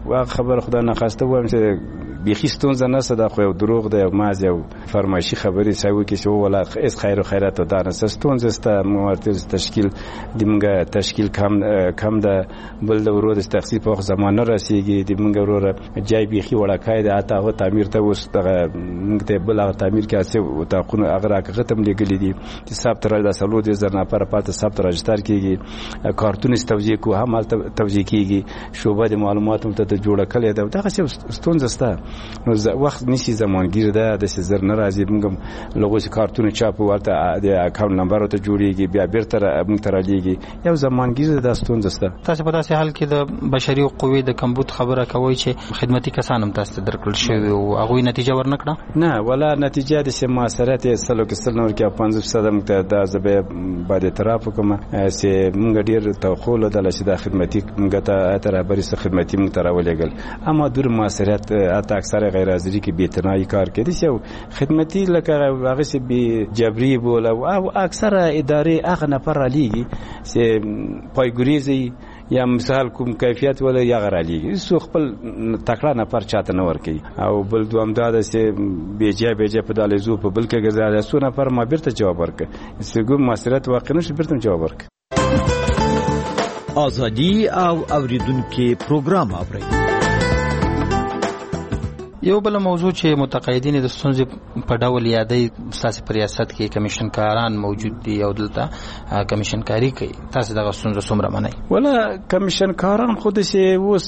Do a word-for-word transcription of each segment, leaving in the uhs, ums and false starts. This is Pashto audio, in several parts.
واغه خبر خدای ناخواسته وایم چې بیخي ستونزه نشته دا خو یو دروغ دی او ماز یو فرمایشي خبرې سوي کې چې ولا اس خیر او خیرات او دا ستونزه است موارد تشکیل د موږ تشکیل کم کم د بل د ورو د تخصیص په زمانه رسیږي د موږ ورو جای بیخي وړکای د اته او تعمیر ته اوس دغه موږ ته بل تعمیر کې اسه او تاخونه اگر ختم لګلې دي چې صاحب تر د سلو د زر نفر پاتې صاحب تر رجستر کیږي کارتون توجیه کو هم توجیه کیږي شوبه د معلوماتو ته جوړه کړي دا دغه ستونزه است نو وخت نشي زمانګیر ده د زر ناراضي موږ لغوي کارتون چاپ ورته د اکاونټ نمبر ته جوړیږي بیا بیرته موږ تر لګي یو زمانګیر ده ستونزه است. تاسو په داسې حال کې د بشري حقوقو د کمبود خبره کوي چې خدمتي کسان هم تاسو درکړل شوی او هغه نتیجه ورنکړه نه ولا نتیجه د سماسرت سلو کې سل نور کې پنځه فیصد موږ د زبې باندې اعتراف کوم چې موږ ډیر توخول د لشي د خدمتي موږ ته تر بري خدمتي موږ تر ولېګل اما دور ماسرت اته اکثر غیر حاضری کې بیتنای کار کوي چې خدمتي لکه هغه سي به جبري بوله او اکثر ادارې هغه نفر علیږي چې پایګریزي یا مثال کوم کیفیت ولا یا غرالیږي سو خپل تکړه نفر چاته نه ورکي او بل دوام داده چې بیجه بیجه په دالې زو په بل کې ګرځي سو نفر ما بیرته جواب ورکړي سګو مسرت واقع نشي بیرته جواب ورکړي. ازادي او اوریدونکو پروګرام اوري. یو بل موضوع چې متقاعدین د ستونزې په ډول یادې سیاسي ریاست کې کمیشن کاران موجود دي او دلته کمیشن کاری کوي تاسو دغه ستونزه څومره منئ؟ ولا کمیشن کاران خود شي اوس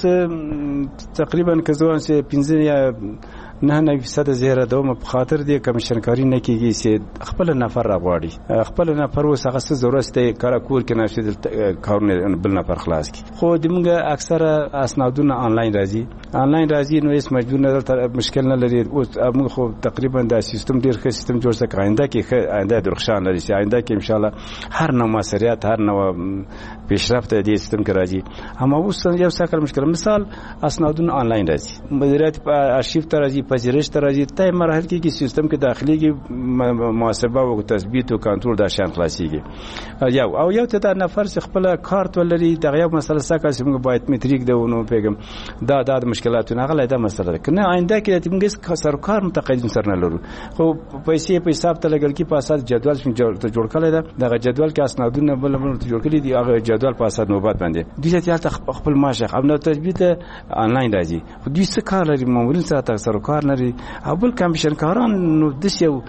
تقریبا کزوان سي پنځه یا نه نه فیصد زیره دوم په خاطر دی کمیشن کاری نه کیږي چې خپل نفر راغواړي خپل نفر اوس هغه څه ضرورت دی کار کور کې نشي کارونه بل نفر خلاص کی خو دمږه اکثره اسنادونه آنلاین راځي آنلاین راځي نو هیڅ مجبور نه مشکل نه لري اوس موږ خو تقریبا دا سیستم ډیر ښه سیستم جوړ سک آینده کې آینده درخشان لري چې آینده کې ان شاء الله هر نوع مسریات هر نوع پیشرفت دی سیستم کې راځي اما اوس یو څه کار مشکل مثال اسنادونه آنلاین راځي مدیریت په ارشیو ته راځي پذیرش ته راځي ته مرحله کې کې سیستم کې داخلي کې محاسبه او تثبیت او کنټرول دا شان خلاصيږي یو او یو ته نفر خپل کارت ولري دغه یو مسله سکه چې موږ باید متریک دی ونو پیغام دا دا مشکلاتونه غلې ده مسله کنه آینده کې موږ سرکار متقاعدین سره نه لرو خو پیسې په حساب ته لګل کې په اساس جدول څنګه جوړ کړل دا دغه جدول کې اسنادونه بل بل جوړ کړی دی هغه جدول په اساس نوبت باندې د دې ته خپل ماشه خپل تثبیت آنلاین راځي خو د څه کار لري مامورین سره سرکار نری اول کمیشن کاران نو د یو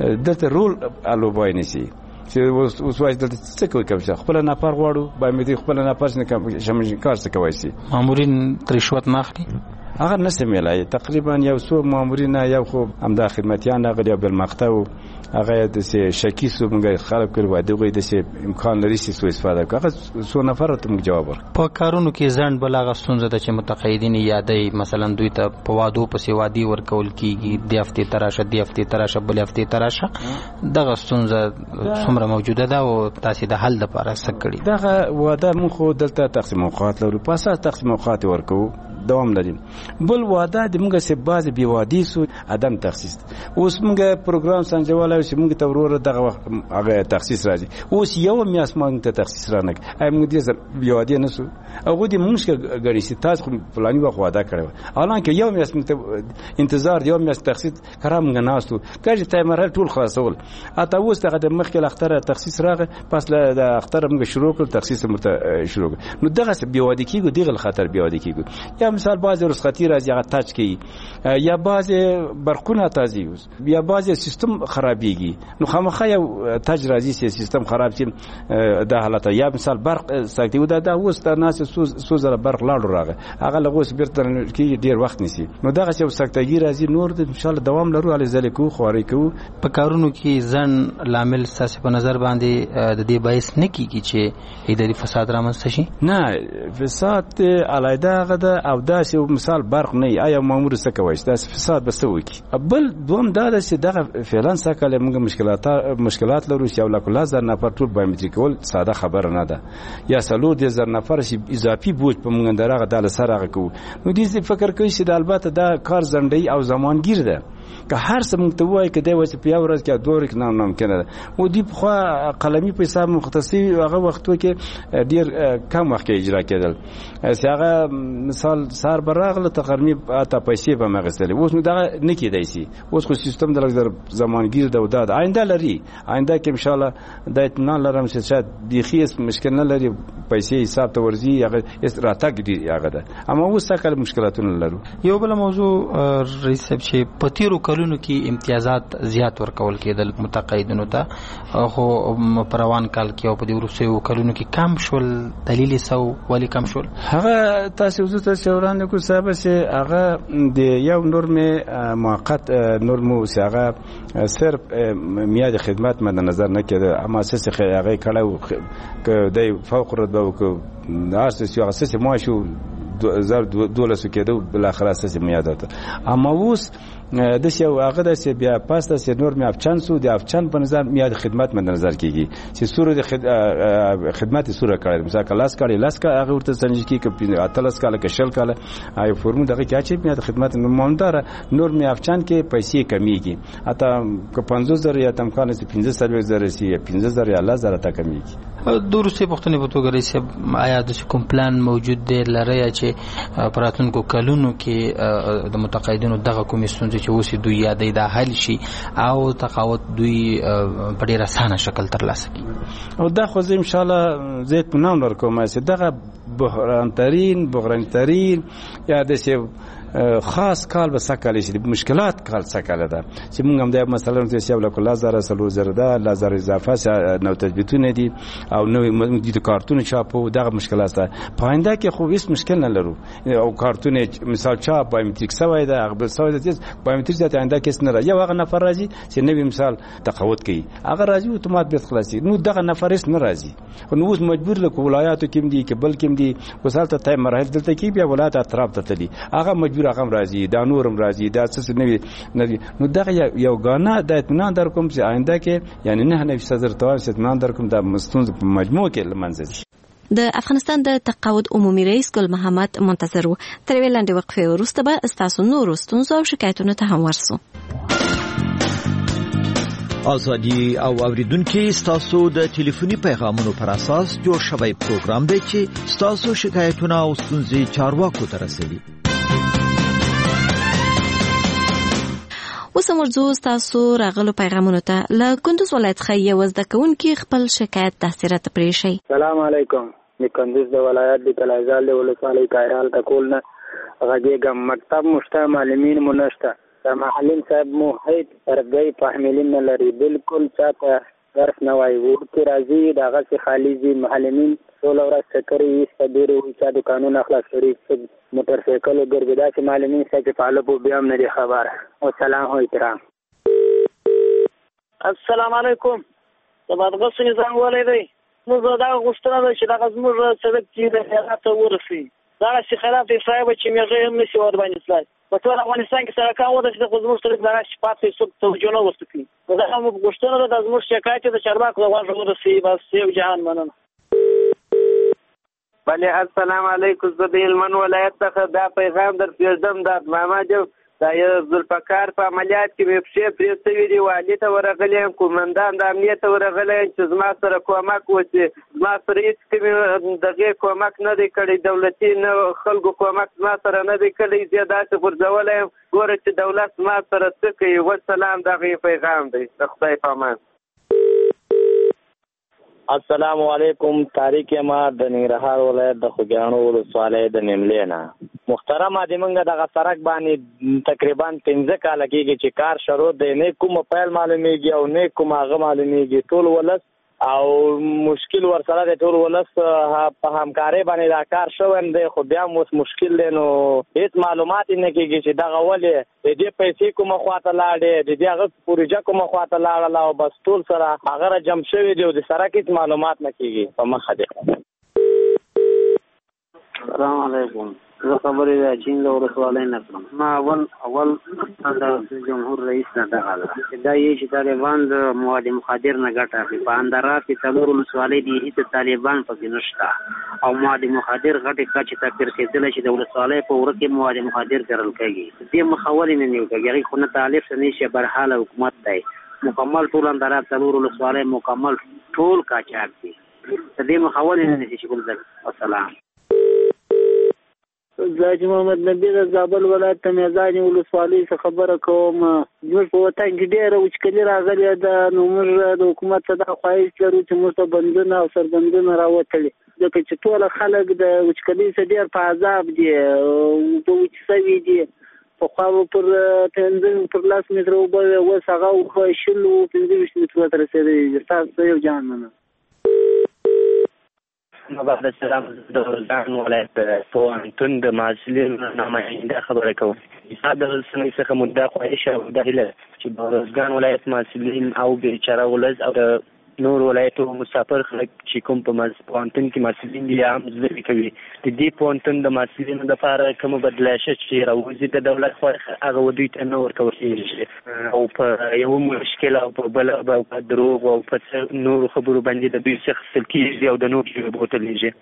د رول الوبای نشي چې اوس اوس وایي د څه کوي کمیشن خپل نفر غواړو باید خپل نفر نه کمیشن کار څه کوي سي مامورین رشوت نه اخلي هغه نسه ملای تقریبا یو څو مامورین یو خو همدا خدمتيان هغه بل مقطع هغه د شکی سو موږ خلک کړو دغه د امکان لري چې سو استفاده کوي هغه څو نفر ته موږ جواب ورکړو په کارونو کې ځان بلغه ستونزه د چې متقاعدین یادې مثلا دوی ته په وادو په سیوادي ورکول کیږي د هفته تراشه د هفته تراشه بل هفته تراشه دغه ستونزه څومره موجوده ده او تاسو د حل لپاره څه کړی دغه واده موږ خو دلته تقسیم اوقات لرو په اساس تقسیم اوقات ورکو دوام لري بل واده د موږ سه باز بي وادي سو عدم تخصیص اوس موږ پروګرام سنجواله چې موږ ته ورور دغه هغه تخصیص راځي اوس یو میاس موږ ته تخصیص رانه ایم دې زر بي وادي نه سو هغه دې موږ غړي چې تاسو پلاني وخت واده کړو حالانکه یو میاس موږ انتظار یو میاس تخصیص کرام موږ ناستو کله چې مرحله ټول خلاصول اته اوس دغه د مخکې اختر تخصیص راغی پس د اختر موږ شروع کړ تخصیص مرته شروع نو دغه بي وادي کیږي دغه خطر بي وادي کیږي مثال بعض رخصتی راځي هغه تاج کوي یا بعض برقونه تازي یا بعض سیستم خرابيږي نو خامخا یو تاج راځي چې سیستم خراب شي د حالت یا مثال برق سکتي و دا اوس د ناس سوزره برق لاړو راغی هغه لغوس بیرته کې ډیر وخت نسی نو دغه چې سکتګي راځي نور د ان شاء الله دوام لرو علي ذلیکو خواري کو په کارونو کې ځن لامل ساس په نظر باندې د دې باعث نه کیږي چې اداري فساد رامنځته شي نه فساد علایده غده او دا چې مثال برق نه آیا مامور څه کوي دا فساد بس وکي بل دوم دا چې دغه فعلا سکه موږ مشکلات مشکلات لرو چې ولا کله ځر نفر ټول بایومټریک ول ساده خبره نه ده یا سلور د زر نفر شي اضافي بوج په موږ درغه د سره کو نو دې فکر کوي چې د البته دا کار زندۍ او زمانګیر ده که هر څه موږ ته وایي که دی وایي چې په یو ورځ کې دوه ورځې نه ناممکنه ده. و دوی پخوا قلمي په حساب مختص هغه وختو کې ډېر کم وخت کې اجرا کېدل، چې هغه مثال سهار به راغله تقریبا اته پیسې به مې اخیستلې. اوس نو دغه نه کېدی شي. اوس خو سیستم د لږ زمانګیر ده او دا د آینده لري. آینده کې انشاءالله دا اطمینان لرم چې شاید بیخي مشکل نه لري، پیسې حساب ته ورځي، هغه راتګ دی هغه ده. اما اوس څه کله مشکلاتونه لرو. یو بل موضوع رئیس صاحب چې په تیرو کلونو کې امتیازات زیات ورکول کېدل متقاعدینو ته، خو په روان کال کې او په دې وروستیو کلونو کې کم شول. دلیل یې څه ولې کم شول؟ هغه تاسو وزو ته وړاندې کوم صاحب چې هغه د یو نورمې موقت نورمو چې هغه صرف میاد خدمت مد نظر نه کېده، اما اساس هغه کړه که د فوق رتبه او که اساس یو اساس ماشو زر دولسو کېدو بل اخر اساس میادات. اما اوس د څه هغه د څه بیا پاسته څه نور می افچان سو د افچان په نظر میاد خدمت مد نظر کیږي چې سورې د خدمت سورې کړي مثلا کلاس کړي لاس کا هغه ورته سنجي کی کپی اتلس کاله کشل کاله آی فرمو دغه کې چې میاد خدمت مهمدار نور می افچان کې پیسې کمیږي، اته که پنځوس زره یا تم کال چې پنځه سر زره سی پنځه زره الله زره تا کمیږي. دروسه پښتنې په توګه رئیس آیا د کوم پلان موجود دی لري چې پراتونکو کلونو کې د متقاعدینو دغه کومې ستونزې چې اوس دوی یادې دا حل شي او تقاعد دوی په ډیر اسانه شکل ترلاسه کړي؟ او دا خو زه ان شاء الله زه اطمینان ورکوم چې دغه بحران ترين بحران ترين یا د خاص کال به سکالی شي مشکلات کال سکاله ده چې موږ هم د مثلا د سیاو له لازر سلو زر ده لازر اضافه نو تثبیتونه دي او نو د کارتون چاپو دغه مشکلات ده. پاینده کې خو هیڅ مشکل نه لرو او کارتون مثال چاپ بایومتریک سوی ده هغه سوی ده بایومتریک ذات آینده کې نه یا هغه نفر راځي چې نوې مثال تقاعد کوي هغه راځي اتومات به خلاصي نو دغه نفر هیڅ نه راځي. نو اوس مجبور له ولایاتو کې دي کې بل کې دي وسالته تای مراحل دلته کې بیا ولایت اطراف ته تلي هغه مجبور هغه راځي دا نورم راځي دا څه نه وي. نو دغه یو غانا د اطمینان در کوم چې آینده کې یعنی نه نه صدر توار اطمینان در کوم د مستند په مجموع کې لمنځي. د افغانستان د تقاعد عمومي رئیس ګل محمد منتظر و. تر ویلاندې وقفه وروسته به استاسو نور ستونزو او شکایتونو ته هم ورسو. ازادي او اوریدونکو استاسو د ټلیفوني پیغامونو پر اساس جوړ شوی پروګرام دی چې استاسو شکایتونه او ستونزې چارواکو ته رسوي. اوس مرزو تاسو راغلو پیغامونو ته له کندوز ولایت څخه یو زده کوونکی خپل شکایت تحصیلات پرې شي. السلام علیکم. د کندوز د ولایت د کلایزال د ولسوالۍ کایرال تکول نه غږیږم. مکتب مشته معلمین مو نشته. د معلم صاحب مو هیڅ تربیه فاهمین نه لري. بالکل چاته درس نه وایي. ورته راځي دغه څه خالی دي معلمین ټول ورځ سکري ایسته ډېرې وایي چې د قانون اخلاص کړي موټر سایکل ګرځي داسې معلمین چې فعاله په بیا هم نه دي خبره. والسلام او احترام. السلام علیکم. د بادغیس نظام ولې دی موږ دا غوښتنه ده چې دغه زموږ سړک چې د خیرات ته ورسي دا چې خیرات یې صاحب چې میغه هم نشي ور باندې تلای په ټول افغانستان کې سړکان وده چې د زموږ سړک دغه شپات هیڅوک توجه نه ورسوي. دا هم غوښتنه ده د زموږ شکایت د چارواکو د غوږ ورسي. بس یو جهان مننه. بله السلام علیکم. زه د هلمند ولایت څخه دا پیغام در پرېږدم. د ماما جو دا یو ذوالفقار په عملیات کې مې پښې پرې سوي دي. والي ته ورغلی یم قومندان د امنیت ته ورغلی یم چې زما سره کومک وشي. زما سره هېڅ کومې دغې کومک نه دی کړی. دولتي نه خلکو کومک زما سره نه دی کړی. زه داسې غورځولی یم ګوره چې دولت زما سره څه کوي. والسلام. دغه پیغام دی. د خدای په امان. السلام علیکم. طارق یم د ننګرهار ولایت د خوږیاڼو ولسوالۍ د نیملې نه. محترمه د موږ دغه سړک باندې تقریبا پنځه کاله کېږي چې کار شروع دی. نه کومه پیل معلومیږي او نه کومه هغه معلومیږي. ټول ولس او مشکل ورسره دی. ټول ولس په همکارۍ باندې دا کار شوی دی خو بیا هم اوس مشکل دی. نو هېڅ معلومات یې نه کېږي چې دغه ولې د دې پیسې کومه خواته لاړې د دې هغه پروژه کومه خواته لاړله او بس ټول سره هغه راجم شوي دي او د سړک هېڅ معلومات نه کېږي. په مخه دی. السلام علیکم. زه خبرې د چین له ولسوالۍ نه کړم. ما اول اول د جمهور رئیس نه دغه ده چې دا یې چې طالبان د مواد مخدر نه ګټه اخلي. په اندرات کې څلور ولسوالۍ دي هېڅ طالبان پکې نشته او مواد مخدر غټې کچې ته پرېښودلی چې د ولسوالۍ په وره کې مواد مخدر کرل کېږي. دې مخه ولې نه نیول کېږي؟ هغې خو نه طالب څه نه شي، برحاله حکومت دی. مکمل ټول اندرات څلور ولسوالۍ مکمل ټول قاچاق دي. د دې مخه ولې نه نیسي چې ګل السلام. زاجي محمد نبی د زابل ولایت ته میزانې ولسوالۍ څخه خبره کوم. زموږ په وطن کې ډېره وچکلي راغلې ده، نو موږ د حکومت څخه دا خواهش لرو چې موږ ته بندونه او سربندونه راوتلي، ځکه چې ټوله خلک د وچکلۍ څخه ډېر په عذاب دي، اوبه وچې سوي دي. پخوا به پر پنځه پر لس متره اوبه وې، اوس هغه اوبه شلو پنځه ویشت مترو ته رسېدلي دي. ستاسو یو جان مننه. بعد السلام د ارزګان ولایت پوهنتون د محصلینو نماینده خبره کوم. د رسنۍ څخه مدعا خواهش او د هیله چې د ارزګان ولایت محصلین او بیچاره ولس او د نور ولایتو مسافر خلک چې کوم په پوهنتون کې محصلین دي هم زده کوي، د دې پوهنتون د محصلینو دپاره کومه بدلایشه چې راوځي د دولت خوا هغه ودوی ته نه ورکول کېږي او په یو مشکل او په بل او په دروغ او په نورو خبرو باندې د دوی څخه اخیستل کېږي او د نور ژبې بوتلیږي.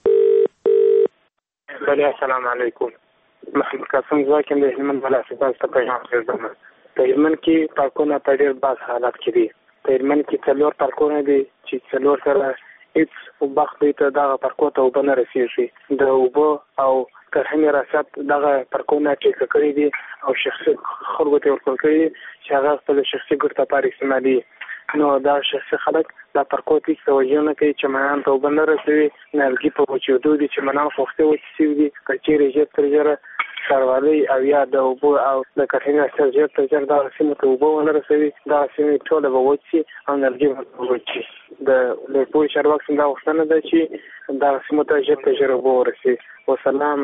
بله السلام علیکم. محمد قاسم ځواکم د هلمند ولایت تاسو ته پیغام پرېږدم. په هلمند کې پارکونه په ډېر بد حالت کې دي. په هلمند کې څلور پارکونه دي چې څلور سره هېڅ وخت دوی ته دغه پارکو ته اوبه نه رسېږي. د اوبه او کرهنې ریاست دغه پارکونه ټیکه کړي دي او شخصي خلکو ته ورکول کړي دي چې هغه خپل شخصي ګټو لپاره استعمالوي. نو دا شخصي خلک دا پارکو ته هېڅ توجه نه کوي، چمنان ته اوبه نه رسوي، نیالګي په وچېدو دي، چمنان پوښتې وچې شوي دي. که چېرې ژر تر ژره ښاروالۍ او یا د اوبو او د کرهنې ریاست ژر تر ژره دغه سیمو ته اوبه ونه رسوي، دغه سیمې ټوله به وچ شي او نیالګي به وچ شي. د لوی چارواکو دا غوښتنه ده چې دغه سیمو ته ژر تر ژره اوبه ورسوي. وسلام.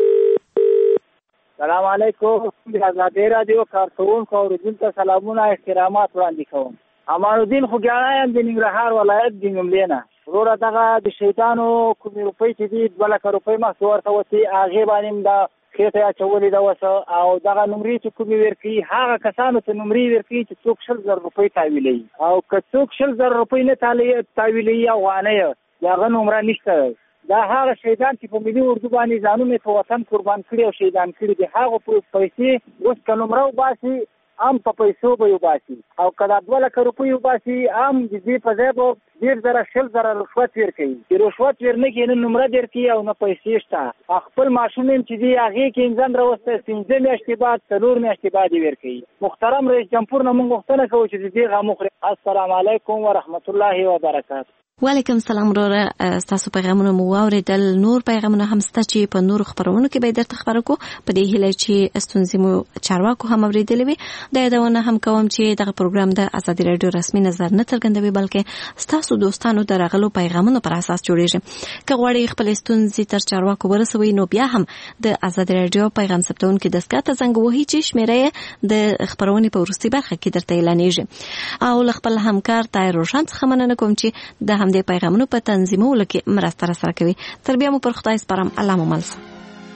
سلام علیکم. د ازادۍ راډیو کارکوونکو او اورېدونکو ته سلامونه احترامات وړاندې کوم. امان الدین خوږیاڼی یم د ننګرهار ولایت د جملې نه. وروره دغه د شیطانو کومې روپۍ چې دي دوه لکه روپۍ مخکې ورته وتې، هغې باندې م د خېټه اچولې ده وسه او دغه نمرې چې کومې ورکوي هغه کسانو ته نمرې ورکوي چې څوک شل زر روپۍ تاویلوي، او که څوک شل زر روپۍ نه تاویلوي افغانۍ د هغه نمره نشته. دا هغه شهیدان چې په ملي اردو باندې ځانونه په وطن قربان کړي او شهیدان کړي دي، هغه پیسې اوس که نمره وباسي هم په پیسو به یې وباسي، او که دا دوه لکه روپۍ وباسي هم د دې په ځای به ډېر زره شل زره رشوت ورکوي. چې رشوت ور نه کړي نه نمره درکوي او نه پیسې شته. خپل ماشوم چې دي هغې کې انځن راوسته پنځه میاشتې بعد څلور میاشتې بعد یې ورکوي. محترم رئیس جمهور نه موږ غوښتنه کوو چې د دې غم وخوري. السلام علیکم ورحمت الله وبرکاته. وعلیکم السلام وروره. ستاسو پیغامونه مو واورېدل. نور پیغامونه هم شته چې په نورو خپرونو کې به درته خبره کوو، په دې هیله چې ستونزې مو چارواکو هم اورېدلې وي. دا یادونه هم کوم چې دغه پروګرام د ازادي راډیو رسمي نظر نه څرګندوي، بلکې ستاسو دوستانو د راغلو پیغامونو پر اساس جوړېږي. که غواړئ خپل ستونزې تر چارواکو ورسوي، نو بیا هم د ازادي راډیو پیغام ثبتونکي دستګاه ته زنګ ووهئ چې شمېره یې د خپرونې په وروستۍ برخه کې درته اعلانېږي. او له خپل همکار طاهر روشن څخه مننه کوم چې د همدې پیغامونو په تنظیمولو کې مرسته راسره کوي. تر بیا مو پر خدای سپارم. الله مو مل شه.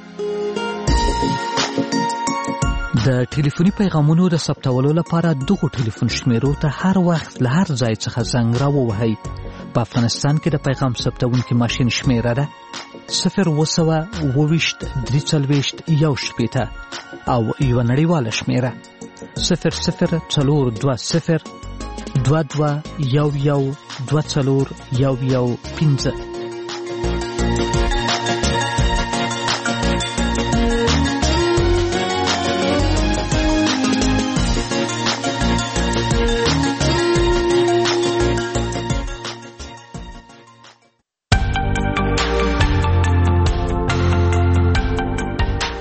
د ټلیفوني پیغامونو د ثبتولو لپاره دغه ټلیفون شمیرو ته هر وخت له هر ځای څخه زنګ راووهئ. په افغانستان کې د پیغام ثبتونکي ماشین شمیره ده صفر اووه سوه اووه ویشت درې څلوېښت یو شپېته او یوه نړیواله شمیره صفر صفر څلور دوه صفر دوه دوه یو یو دوه څلور یو یو پنځه.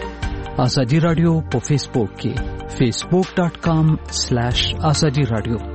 ازادي رادیو په فیسبوک کې facebook.com slash azadi radio